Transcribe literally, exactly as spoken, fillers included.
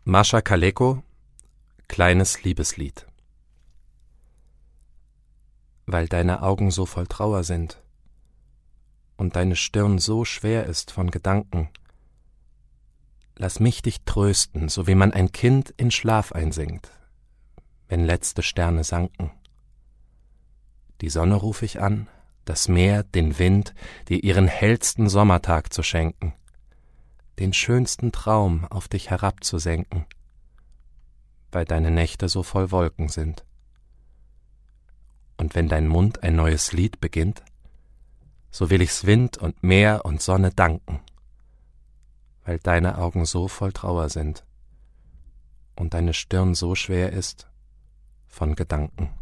Mascha Kaleko, kleines Liebeslied. Weil deine Augen so voll Trauer sind und deine Stirn so schwer ist von Gedanken, lass mich dich trösten, so wie man ein Kind in Schlaf einsinkt, wenn letzte Sterne sanken. Die Sonne ruf ich an, das Meer, den Wind, dir ihren hellsten Sommertag zu schenken, den schönsten Traum auf dich herabzusenken, weil deine Nächte so voll Wolken sind. Und wenn dein Mund ein neues Lied beginnt, so will ich's Wind und Meer und Sonne danken, weil deine Augen so voll Trauer sind und deine Stirn so schwer ist von Gedanken.